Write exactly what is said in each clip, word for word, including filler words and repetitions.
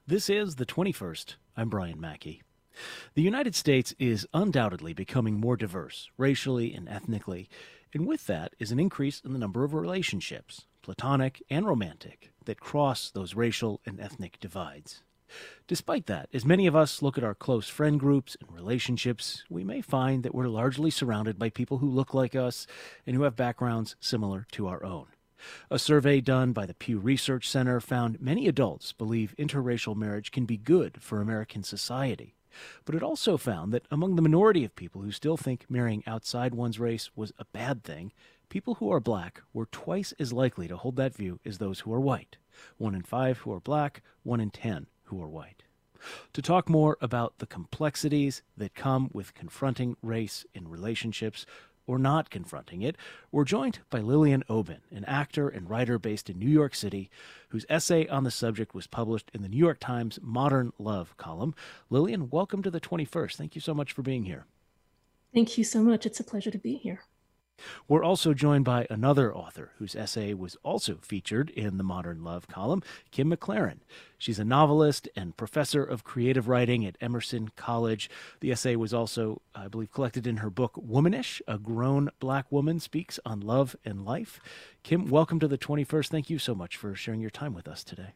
This is the twenty-first. I'm Brian Mackey. The United States is undoubtedly becoming more diverse, racially and ethnically, and with that is an increase in the number of relationships, platonic and romantic, that cross those racial and ethnic divides. Despite that, as many of us look at our close friend groups and relationships, we may find that we're largely surrounded by people who look like us and who have backgrounds similar to our own. A survey done by the Pew Research Center found many adults believe interracial marriage can be good for American society. But it also found that among the minority of people who still think marrying outside one's race was a bad thing, people who are black were twice as likely to hold that view as those who are white. One in five who are black, one in ten who are white. To talk more about the complexities that come with confronting race in relationships, or not confronting it, we're joined by Lillian Oben, an actor and writer based in New York City, whose essay on the subject was published in the New York Times Modern Love column. Lillian, welcome to the twenty-first. Thank you so much for being here. Thank you so much. It's a pleasure to be here. We're also joined by another author whose essay was also featured in the Modern Love column, Kim McLaren. She's a novelist and professor of creative writing at Emerson College. The essay was also, I believe, collected in her book, Womanish, A Grown Black Woman Speaks on Love and Life. Kim, welcome to the twenty-first. Thank you so much for sharing your time with us today.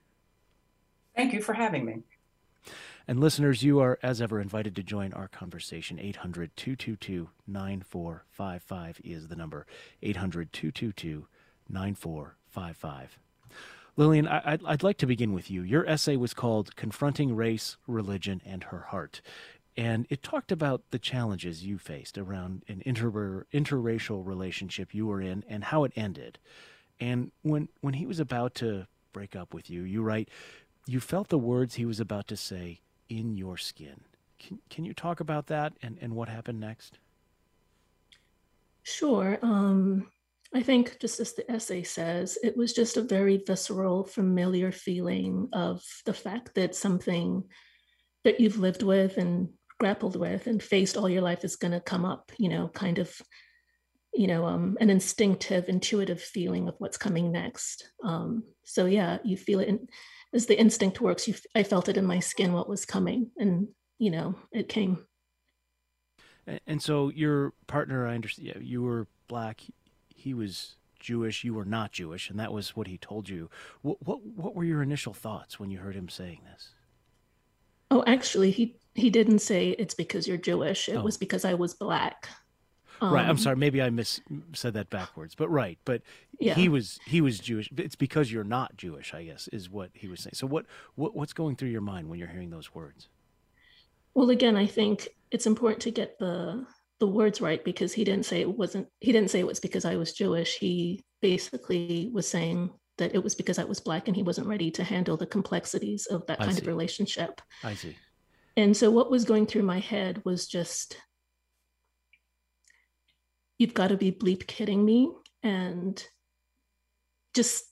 Thank you for having me. And listeners, you are, as ever, invited to join our conversation. eight hundred, two two two, nine four five five is the number. eight hundred, two two two, nine four five five. Lillian, I, I'd, I'd like to begin with you. Your essay was called Confronting Race, Religion, and Her Heart. And it talked about the challenges you faced around an inter- interracial relationship you were in and how it ended. And when, when he was about to break up with you, you write, you felt the words he was about to say in your skin. Can can you talk about that and, and what happened next? Sure. Um, I think, just as the essay says, it was just a very visceral, familiar feeling of the fact that something that you've lived with and grappled with and faced all your life is going to come up, you know, kind of, you know, um, an instinctive, intuitive feeling of what's coming next. Um, so, yeah, you feel it. In, as the instinct works, you, I felt it in my skin, what was coming. And, you know, it came. And, and so your partner, I understand, yeah, you were black, he was Jewish, you were not Jewish, and that was what he told you. What, what, what were your initial thoughts when you heard him saying this? Oh, actually, he, he didn't say it's because you're Jewish. It Oh. was because I was black. Right. I'm Um, sorry. Maybe I mis said that backwards, but right. But yeah. he was he was Jewish. It's because you're not Jewish, I guess, is what he was saying. So what, what what's going through your mind when you're hearing those words? Well, again, I think it's important to get the the words right, because he didn't say it wasn't he didn't say it was because I was Jewish. He basically was saying that it was because I was black and he wasn't ready to handle the complexities of that I kind see. of relationship. I see. And so what was going through my head was just, you've got to be bleep kidding me. And just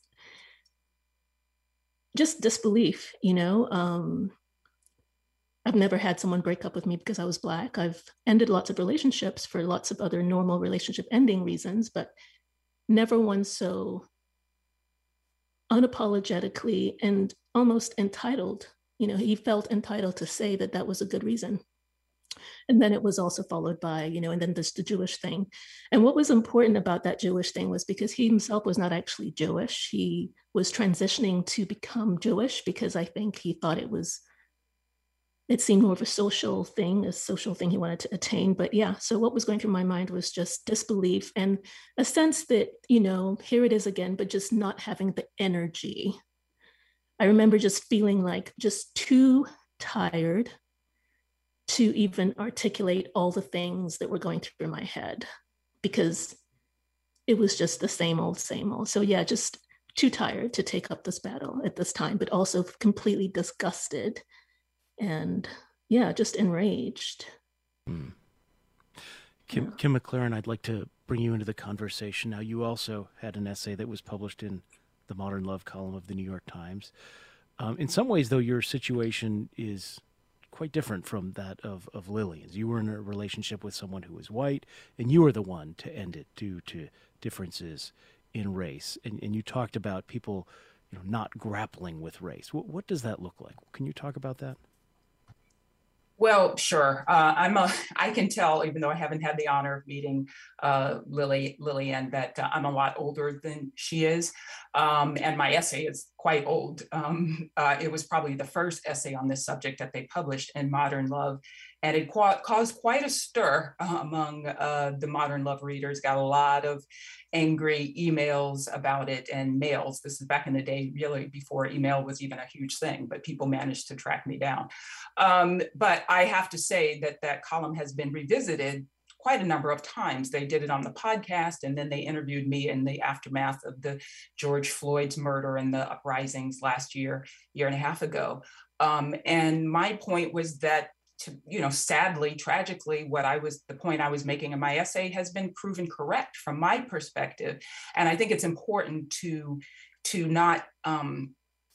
just disbelief, you know. Um, I've never had someone break up with me because I was black. I've ended lots of relationships for lots of other normal relationship ending reasons, but never one so unapologetically and almost entitled. You know, he felt entitled to say that that was a good reason. And then it was also followed by, you know, and then there's the Jewish thing. And what was important about that Jewish thing was because he himself was not actually Jewish. He was transitioning to become Jewish because I think he thought it was, it seemed more of a social thing, a social thing he wanted to attain. But yeah, so what was going through my mind was just disbelief and a sense that, you know, here it is again, but just not having the energy. I remember just feeling like just too tired to even articulate all the things that were going through my head, because it was just the same old, same old. So yeah, just too tired to take up this battle at this time, but also completely disgusted and yeah, just enraged. Hmm. Kim, Yeah. Kim McLaren, I'd like to bring you into the conversation. Now, you also had an essay that was published in the Modern Love column of the New York Times. Um, in some ways, though, your situation is quite different from that of, of Lillian's. You were in a relationship with someone who was white, and you were the one to end it due to differences in race. And, and you talked about people you know, not grappling with race. What, what does that look like? Can you talk about that? Well, sure. Uh, I'm a, I can tell, even though I haven't had the honor of meeting uh, Lily, Lillian, that uh, I'm a lot older than she is. Um, and my essay is quite old. Um, uh, it was probably the first essay on this subject that they published in Modern Love. And it qu- caused quite a stir uh, among uh, the Modern Love readers, got a lot of angry emails about it and mails. This is back in the day, really before email was even a huge thing, but people managed to track me down. Um, but I have to say that that column has been revisited quite a number of times. They did it on the podcast, and then they interviewed me in the aftermath of the George Floyd's murder and the uprisings last year, year and a half ago. Um, and my point was that, to, you know, sadly, tragically, what I was, the point I was making in my essay has been proven correct from my perspective. And I think it's important to, to not, um,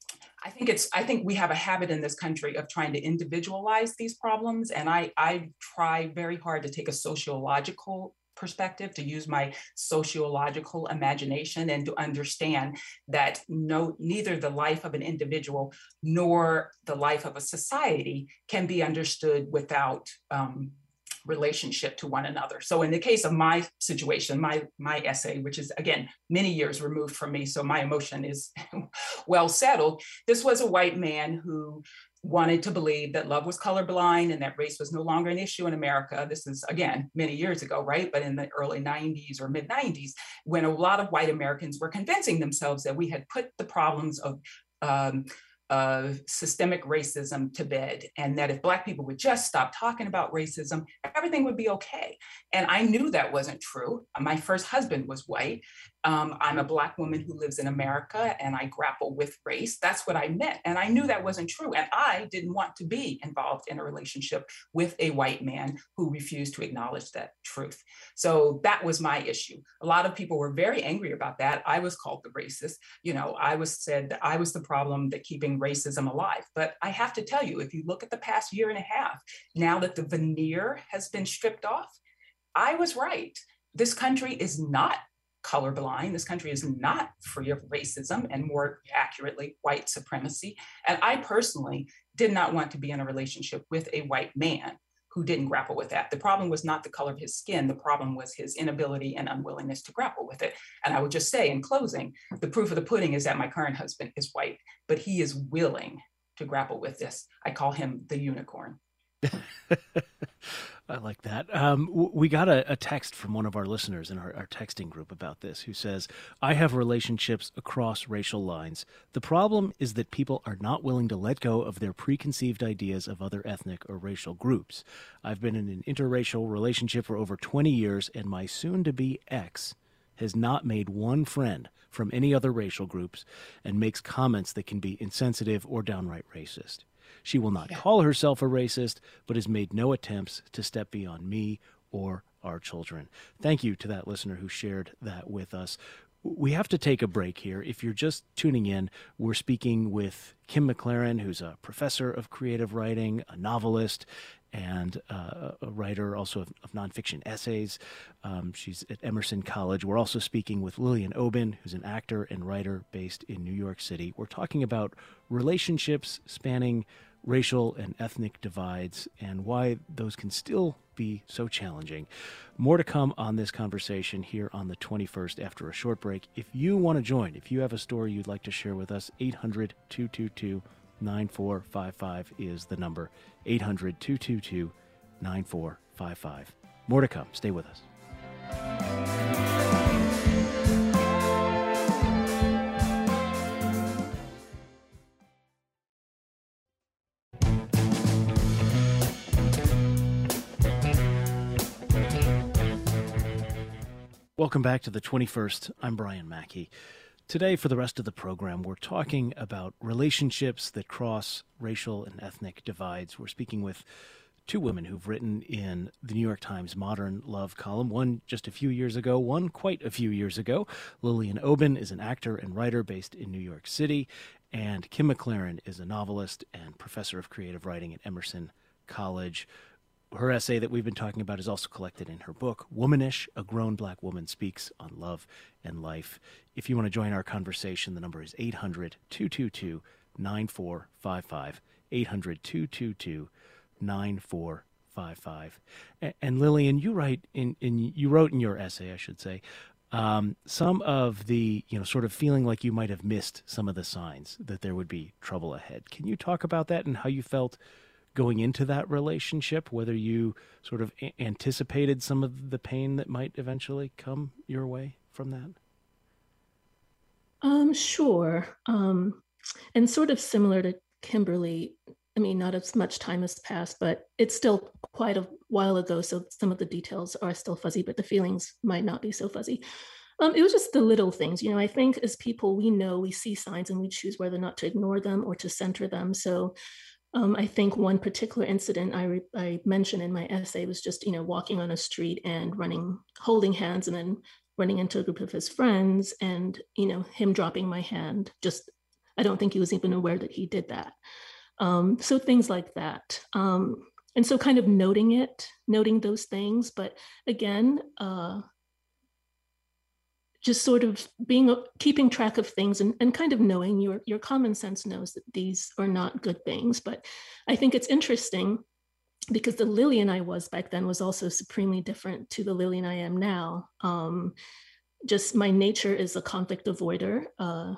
I think it's, I think we have a habit in this country of trying to individualize these problems. And I, I try very hard to take a sociological perspective, to use my sociological imagination and to understand that no, neither the life of an individual nor the life of a society can be understood without um, relationship to one another. So in the case of my situation, my, my essay, which is, again, many years removed from me, so my emotion is well settled, this was a white man who wanted to believe that love was colorblind and that race was no longer an issue in America. This is, again, many years ago, right? But in the early nineties or mid nineties, when a lot of white Americans were convincing themselves that we had put the problems of um, Uh, systemic racism to bed, and that if Black people would just stop talking about racism, everything would be okay. And I knew that wasn't true. My first husband was white. Um, I'm a Black woman who lives in America, and I grapple with race. That's what I meant. And I knew that wasn't true. And I didn't want to be involved in a relationship with a white man who refused to acknowledge that truth. So that was my issue. A lot of people were very angry about that. I was called the racist. You know, I was said that I was the problem that keeping racism alive. But I have to tell you, if you look at the past year and a half, now that the veneer has been stripped off, I was right. This country is not colorblind. This country is not free of racism and, more accurately, white supremacy. And I personally did not want to be in a relationship with a white man who didn't grapple with that. The problem was not the color of his skin. The problem was his inability and unwillingness to grapple with it. And I would just say in closing, the proof of the pudding is that my current husband is white, but he is willing to grapple with this. I call him the unicorn. I like that. Um, we got a, a text from one of our listeners in our, our texting group about this, who says, I have relationships across racial lines. The problem is that people are not willing to let go of their preconceived ideas of other ethnic or racial groups. I've been in an interracial relationship for over twenty years, and my soon-to-be ex has not made one friend from any other racial groups and makes comments that can be insensitive or downright racist. She will not call herself a racist, but has made no attempts to step beyond me or our children. Thank you to that listener who shared that with us. We have to take a break here. If you're just tuning in, we're speaking with Kim McLaren, who's a professor of creative writing, a novelist, and uh, a writer also of, of nonfiction essays. Um, she's at Emerson College. We're also speaking with Lillian Obin, who's an actor and writer based in New York City. We're talking about relationships spanning racial and ethnic divides and why those can still be so challenging. More to come on this conversation here on the twenty-first after a short break. If you want to join, if you have a story you'd like to share with us, eight hundred, two two two, nine four five five is the number. eight hundred, two two two, nine four five five. More to come. Stay with us. Welcome back to the twenty-first. I'm Brian Mackey. Today, for the rest of the program, we're talking about relationships that cross racial and ethnic divides. We're speaking with two women who've written in the New York Times Modern Love column, one just a few years ago, one quite a few years ago. Lillian Obin is an actor and writer based in New York City, and Kim McLaren is a novelist and professor of creative writing at Emerson College. her essay that we've been talking about is also collected in her book, Womanish, A Grown Black Woman Speaks on Love and Life. If you want to join our conversation, the number is eight hundred, two two two, nine four five five, eight hundred, two two two, nine four five five. And, and Lillian, you write in, in you wrote in your essay, I should say, um, some of the, you know, sort of feeling like you might have missed some of the signs that there would be trouble ahead. Can you talk about that and how you felt going into that relationship, whether you sort of a- anticipated some of the pain that might eventually come your way from that? Um, sure. Um, and sort of similar to Kimberly, I mean, not as much time has passed, but it's still quite a while ago. So some of the details are still fuzzy, but the feelings might not be so fuzzy. Um, it was just the little things. You know, I think as people, we know, we see signs and we choose whether or not to ignore them or to center them. So um, I think one particular incident I, re- I mentioned in my essay was just, you know, walking on a street and running, holding hands and then running into a group of his friends and, you know, him dropping my hand. Just, I don't think he was even aware that he did that. Um, so things like that. Um, and so kind of noting it, noting those things, but again, uh, just sort of being, keeping track of things and, and kind of knowing your, your common sense knows that these are not good things. But I think it's interesting because the Lillian I was back then was also supremely different to the Lillian I am now. Um, just my nature is a conflict avoider. Uh,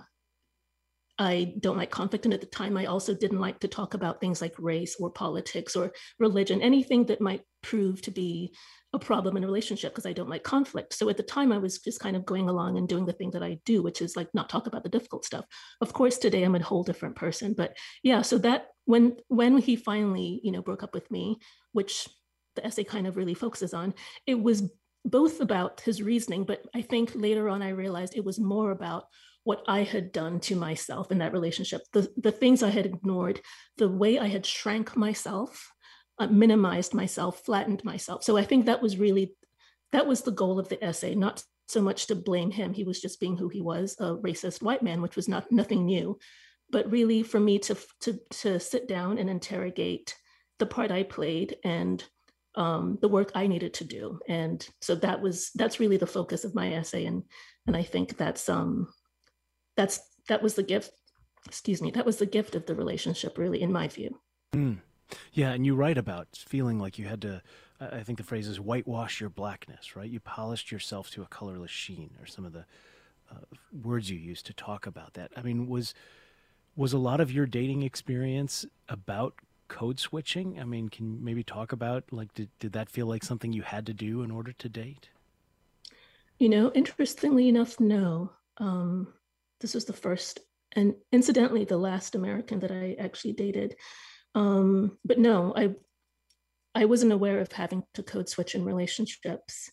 I don't like conflict. And at the time, I also didn't like to talk about things like race or politics or religion, anything that might prove to be a problem in a relationship, because I don't like conflict. So at the time, I was just kind of going along and doing the thing that I do, which is like not talk about the difficult stuff. Of course, today I'm a whole different person. But yeah, so that when when he finally, you know, broke up with me, which the essay kind of really focuses on, it was both about his reasoning, but I think later on I realized it was more about what I had done to myself in that relationship, the, the things I had ignored, the way I had shrank myself, uh, minimized myself, flattened myself. So I think that was really, that was the goal of the essay, not so much to blame him. He was just being who he was, a racist white man, which was not nothing new, but really for me to, to, to sit down and interrogate the part I played and um, the work I needed to do. And so that was, that's really the focus of my essay. And, and I think that's, um, that's that was the gift excuse me that was the gift of the relationship, really, in my view. Mm. Yeah, and you write about feeling like you had to, I think the phrase is whitewash your blackness, right? You polished yourself to a colorless sheen, or some of the uh, words you used to talk about that. I mean, was was a lot of your dating experience about code switching? I mean, can you maybe talk about, like, did, did that feel like something you had to do in order to date? You know, interestingly enough, no. Um, This was the first and incidentally the last American that I actually dated. Um, but no, I I wasn't aware of having to code switch in relationships.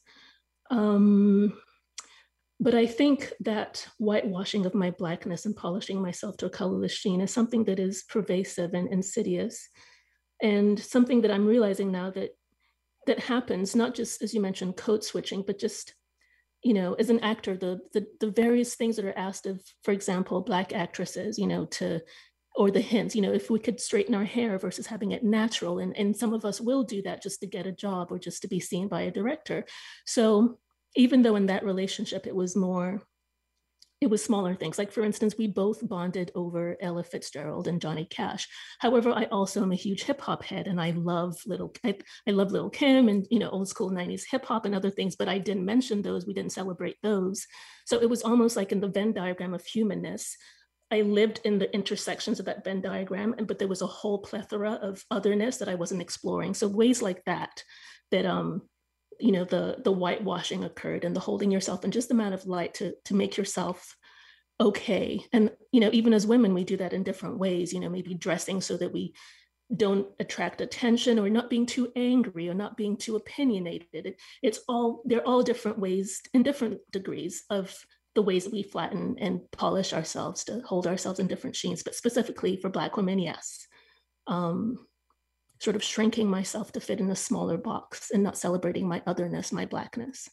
Um, but I think that whitewashing of my blackness and polishing myself to a colorless sheen is something that is pervasive and insidious, and something that I'm realizing now that that happens, not just, as you mentioned, code switching, but just, you know, as an actor, the, the the various things that are asked of, for example, Black actresses, you know, to, or the hints, you know, if we could straighten our hair versus having it natural. And, and some of us will do that just to get a job or just to be seen by a director. So even though in that relationship, it was more, it was smaller things. Like, for instance, we both bonded over Ella Fitzgerald and Johnny Cash. However, I also am a huge hip hop head, and I love little, I, I love Lil Kim and, you know, old school nineties hip hop and other things, but I didn't mention those. We didn't celebrate those. So it was almost like in the Venn diagram of humanness, I lived in the intersections of that Venn diagram, and but there was a whole plethora of otherness that I wasn't exploring. So ways like that, that um, you know, the the whitewashing occurred, and the holding yourself in just the amount of light to to make yourself okay. And, you know, even as women, we do that in different ways, you know, maybe dressing so that we don't attract attention, or not being too angry, or not being too opinionated. It, it's all, they're all different ways in different degrees of the ways that we flatten and polish ourselves to hold ourselves in different sheens. But specifically for Black women, yes. Um, sort of shrinking myself to fit in a smaller box and not celebrating my otherness, my Blackness.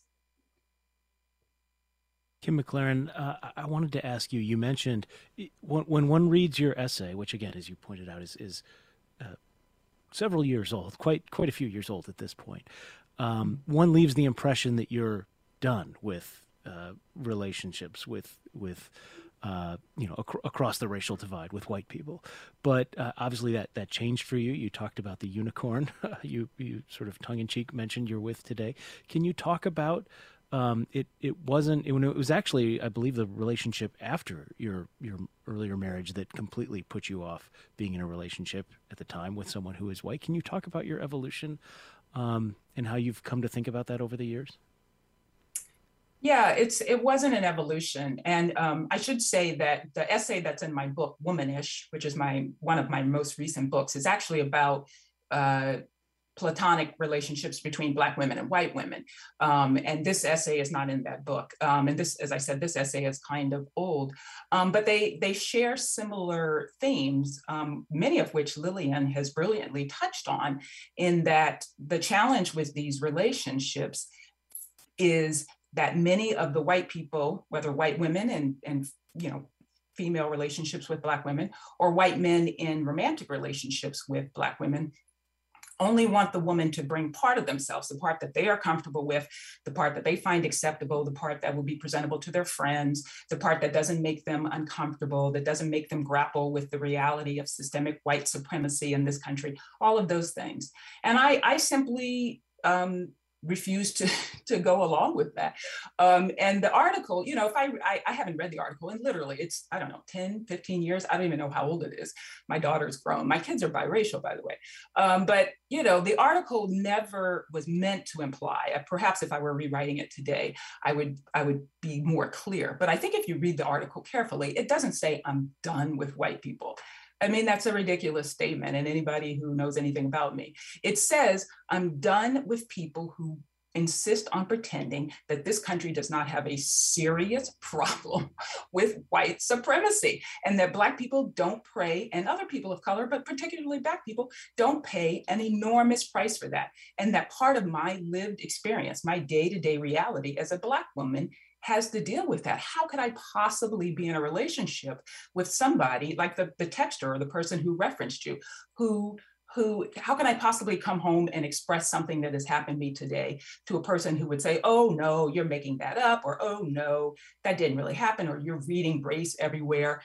Kim McLaren, uh, I wanted to ask you, you mentioned when, when one reads your essay, which again, as you pointed out, is, is uh, several years old, quite quite a few years old at this point, um, one leaves the impression that you're done with uh, relationships with with uh, you know ac- across the racial divide with white people. But uh, obviously that that changed for you. You talked about the unicorn. you you sort of tongue in cheek mentioned you're with today. Can you talk about Um, it it wasn't it, it was actually, I believe, the relationship after your your earlier marriage that completely put you off being in a relationship at the time with someone who is white. Can you talk about your evolution um, and how you've come to think about that over the years? Yeah, it's it wasn't an evolution, and um, I should say that the essay that's in my book, Womanish, which is my one of my most recent books, is actually about uh, platonic relationships between Black women and white women. Um, and this essay is not in that book. Um, and this, as I said, this essay is kind of old, um, but they, they share similar themes, um, many of which Lillian has brilliantly touched on, in that the challenge with these relationships is that many of the white people, whether white women and, and you know, female relationships with Black women, or white men in romantic relationships with Black women, only want the woman to bring part of themselves, the part that they are comfortable with, the part that they find acceptable, the part that will be presentable to their friends, the part that doesn't make them uncomfortable, that doesn't make them grapple with the reality of systemic white supremacy in this country, all of those things. And I, I simply, um, refused to, to go along with that. Um, and the article, you know, if I, I, I haven't read the article, and literally it's, I don't know, ten, fifteen years. I don't even know how old it is. My daughter's grown. My kids are biracial, by the way. Um, but, you know, the article never was meant to imply, uh, perhaps if I were rewriting it today, I would, I would be more clear. But I think if you read the article carefully, it doesn't say I'm done with white people. I mean, that's a ridiculous statement. And anybody who knows anything about me, it says, I'm done with people who insist on pretending that this country does not have a serious problem with white supremacy, and that Black people don't pay, and other people of color, but particularly Black people, don't pay an enormous price for that. And that part of my lived experience, my day-to-day reality as a Black woman, has to deal with that. How could I possibly be in a relationship with somebody like the, the texter or the person who referenced you, who, who, how can I possibly come home and express something that has happened to me today to a person who would say, oh no, you're making that up, or oh no, that didn't really happen, or you're reading race everywhere.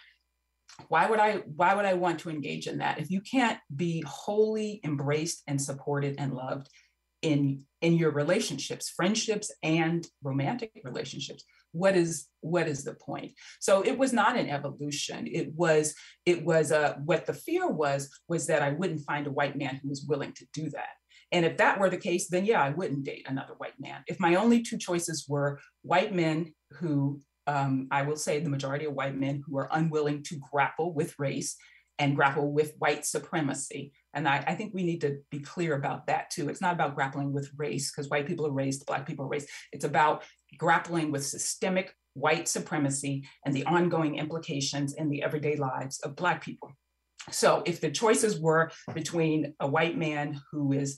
Why would I, why would I want to engage in that? If you can't be wholly embraced and supported and loved in, in your relationships, friendships and romantic relationships, what is, what is the point? So it was not an evolution. It was, it was uh, what the fear was, was that I wouldn't find a white man who was willing to do that. And if that were the case, then yeah, I wouldn't date another white man. If my only two choices were white men who, um, I will say the majority of white men who are unwilling to grapple with race and grapple with white supremacy. And I, I think we need to be clear about that too. It's not about grappling with race, because white people are raised, Black people are raised. It's about grappling with systemic white supremacy and the ongoing implications in the everyday lives of Black people. So if the choices were between a white man who is,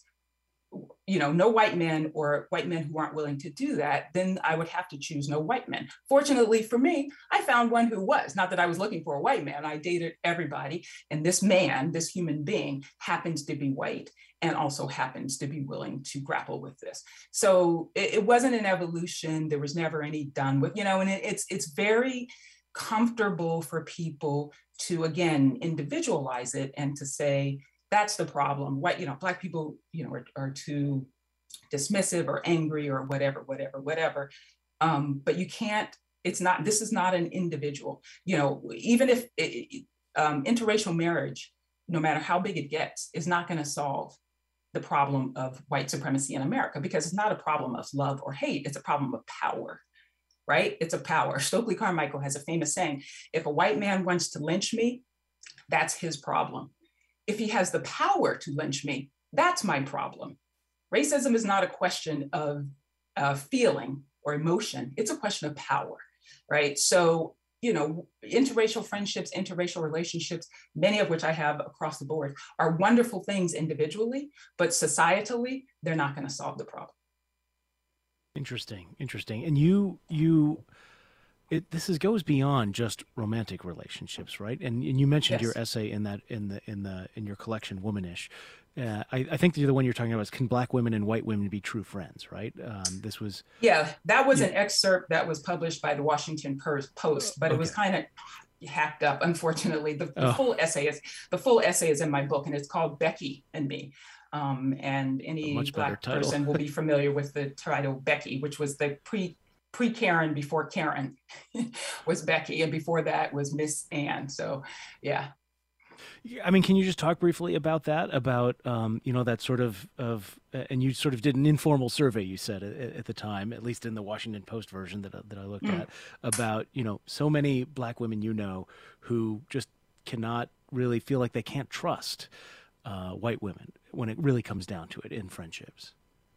you know, no white men, or white men who aren't willing to do that, then I would have to choose no white men. Fortunately for me, I found one who was. Not that I was looking for a white man. I dated everybody. And this man, this human being, happens to be white and also happens to be willing to grapple with this. So it, it wasn't an evolution. There was never any done with, you know, and it, it's it's very comfortable for people to, again, individualize it and to say, that's the problem. White, you know, Black people, you know, are, are too dismissive or angry or whatever, whatever, whatever. Um, but you can't, it's not, this is not an individual. You know, even if it, um, interracial marriage, no matter how big it gets, is not going to solve the problem of white supremacy in America, because it's not a problem of love or hate, it's a problem of power, right? It's a power. Stokely Carmichael has a famous saying, if a white man wants to lynch me, that's his problem. If he has the power to lynch me, that's my problem. Racism is not a question of uh, feeling or emotion. It's a question of power, right? So, you know, interracial friendships, interracial relationships, many of which I have across the board, are wonderful things individually, but societally, they're not going to solve the problem. Interesting, interesting. And you, you, It, this is goes beyond just romantic relationships, right? And, and you mentioned Yes. your essay in that in the in the in your collection, Womanish. Uh, I, I think the other one you're talking about is "Can Black Women and White Women Be True Friends?" Right? Um, this was Yeah, that was yeah. an excerpt that was published by the Washington Post, but it was Okay. kind of hacked up, unfortunately. The, the Oh. full essay is the full essay is in my book, and it's called Becky and Me. Um, and A any much better Black title. person will be familiar with the title Becky, which was the pre pre Karen before Karen was Becky, and before that was Miss Ann. So, yeah. I mean, can you just talk briefly about that? About um, you know, that sort of of, uh, and you sort of did an informal survey. You said at, at the time, at least in the Washington Post version that that I looked Mm. at, about you know so many Black women you know who just cannot really feel like they can't trust uh, white women when it really comes down to it in friendships.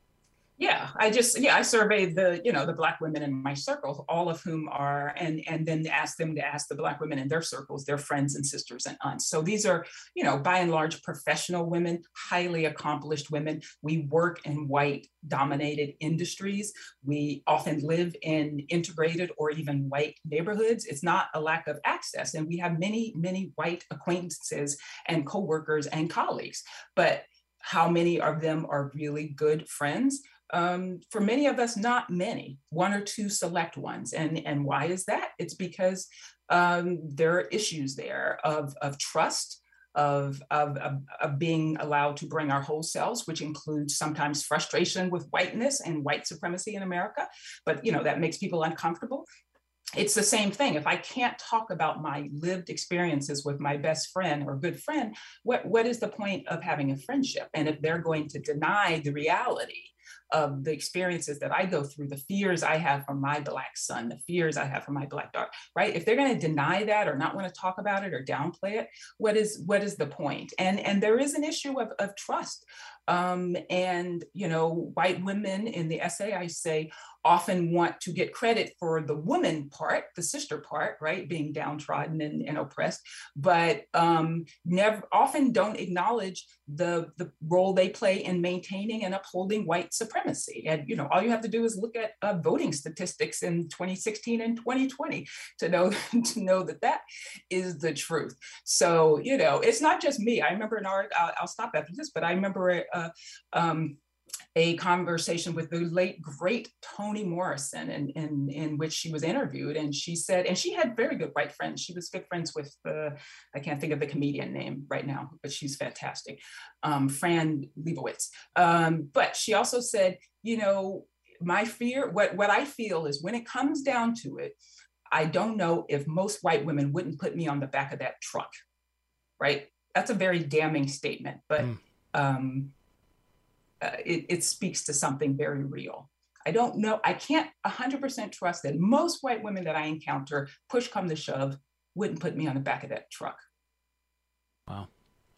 Yeah, I just yeah I surveyed the you know the Black women in my circles, all of whom are and and then asked them to ask the Black women in their circles, their friends and sisters and aunts. So these are you know by and large professional women, highly accomplished women. We work in white dominated industries. We often live in integrated or even white neighborhoods. It's not a lack of access, and we have many many white acquaintances and coworkers and colleagues, but how many of them are really good friends? Um, for many of us, not many, one or two select ones. And, and why is that? It's because um, there are issues there of, of trust, of, of, of, of being allowed to bring our whole selves, which includes sometimes frustration with whiteness and white supremacy in America. But, you know, that makes people uncomfortable. It's the same thing. If I can't talk about my lived experiences with my best friend or good friend, what, what is the point of having a friendship? And if they're going to deny the reality of the experiences that I go through, the fears I have for my Black son, the fears I have for my Black daughter, right? If they're going to deny that or not want to talk about it or downplay it, what is what is the point? And, and there is an issue of, of trust. Um, and, you know, white women in the essay, I say, often want to get credit for the woman part, the sister part, right, being downtrodden and, and oppressed, but um, never often don't acknowledge the, the role they play in maintaining and upholding white supremacy. And, you know, all you have to do is look at uh, voting statistics in twenty sixteen and twenty twenty to know, to know that that is the truth. So, you know, it's not just me. I remember an art, I'll, I'll stop after this, but I remember uh, um, a conversation with the late, great Toni Morrison, in, in, in which she was interviewed. And she said, and she had very good white friends. She was good friends with, the, I can't think of the comedian name right now, but she's fantastic, um, Fran Lebowitz. Um, but she also said, you know, my fear, what, what I feel is when it comes down to it, I don't know if most white women wouldn't put me on the back of that truck, right? That's a very damning statement, but mm. um, Uh, it, it speaks to something very real. I don't know, I can't one hundred percent trust that most white women that I encounter, push come to shove, wouldn't put me on the back of that truck. Wow.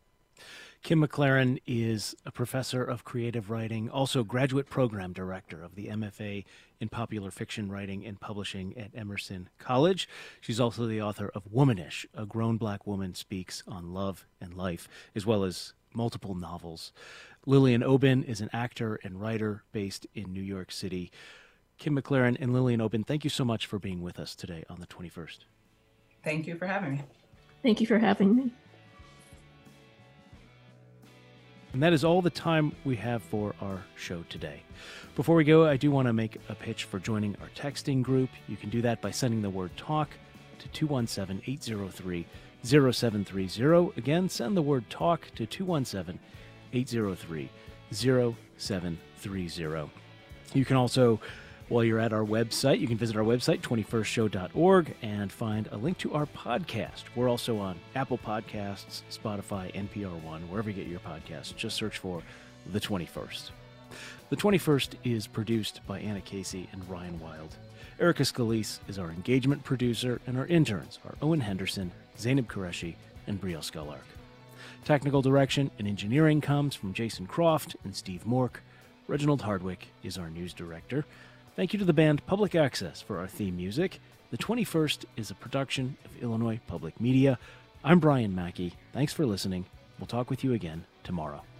Kim McLaren is a professor of creative writing, also graduate program director of the M F A in Popular Fiction Writing and Publishing at Emerson College. She's also the author of Womanish, A Grown Black Woman Speaks on Love and Life, as well as multiple novels. Lillian Obin is an actor and writer based in New York City. Kim McLaren and Lillian Obin, thank you so much for being with us today on the twenty-first. Thank you for having me. Thank you for having me. And that is all the time we have for our show today. Before we go, I do want to make a pitch for joining our texting group. You can do that by sending the word TALK to two one seven, eight zero three, zero seven three zero. Again, send the word TALK to two one seven, eight zero three, zero seven three zero. You can also, while you're at our website, you can visit our website, twenty-first show dot org, and find a link to our podcast. We're also on Apple Podcasts, Spotify, N P R One, wherever you get your podcasts. Just search for The twenty-first. The twenty-first is produced by Anna Casey and Ryan Wild. Erica Scalise is our engagement producer, and our interns are Owen Henderson, Zainab Qureshi, and Brielle Skullark. Technical direction and engineering comes from Jason Croft and Steve Mork. Reginald Hardwick is our news director. Thank you to the band Public Access for our theme music. The twenty-first is a production of Illinois Public Media. I'm Brian Mackey. Thanks for listening. We'll talk with you again tomorrow.